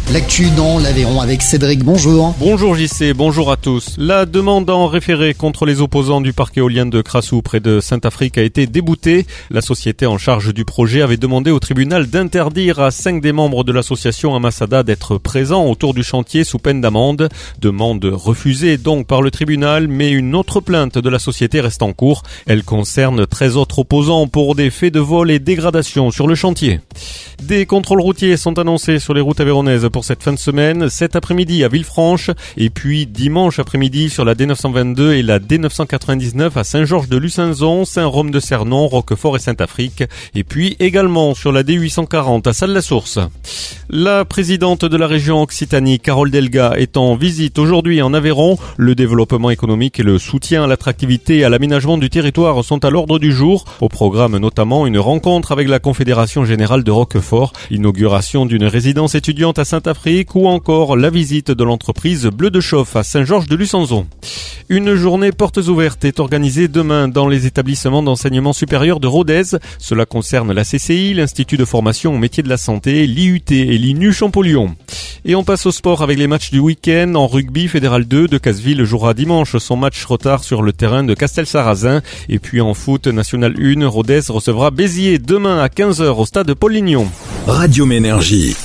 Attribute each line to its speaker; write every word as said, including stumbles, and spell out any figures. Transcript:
Speaker 1: L'actu dans l'Aveyron avec Cédric, bonjour.
Speaker 2: Bonjour J C, bonjour à tous. La demande en référé contre les opposants du parc éolien de Crassou près de Saint-Afrique a été déboutée. La société en charge du projet avait demandé au tribunal d'interdire à cinq des membres de l'association Amassada d'être présents autour du chantier sous peine d'amende. Demande refusée donc par le tribunal, mais une autre plainte de la société reste en cours. Elle concerne treize autres opposants pour des faits de vol et dégradation sur le chantier. Des contrôles routiers sont annoncés sur les routes aveyronnaises pour cette fin de semaine, cet après-midi à Villefranche et puis dimanche après-midi sur la D neuf cent vingt-deux et la D neuf cent quatre-vingt-dix-neuf à Saint-Georges-de-Lucinzon, Saint-Rome-de-Cernon, Roquefort et Saint-Afrique et puis également sur la D huit cent quarante à Salles-la-Source. La présidente de la région Occitanie, Carole Delga, est en visite aujourd'hui en Aveyron. Le développement économique et le soutien à l'attractivité et à l'aménagement du territoire sont à l'ordre du jour. Au programme notamment une rencontre avec la Confédération Générale de Roquefort, l'inauguration d'une résidence étudiante à Saint-Afrique ou encore la visite de l'entreprise Bleu de Chauffe à Saint-Georges-de-Lucinzon. Une journée portes ouvertes est organisée demain dans les établissements d'enseignement supérieur de Rodez. Cela concerne la C C I, l'Institut de formation aux métiers de la santé, l'I U T et l'I N U Champollion. Et on passe au sport avec les matchs du week-end. En rugby, Fédéral deux de Casseville jouera dimanche son match retard sur le terrain de Castel-Sarrazin. Et puis en foot, National un, Rodez recevra Béziers demain à quinze heures au stade Paul-Lignon.
Speaker 3: Radium Énergie.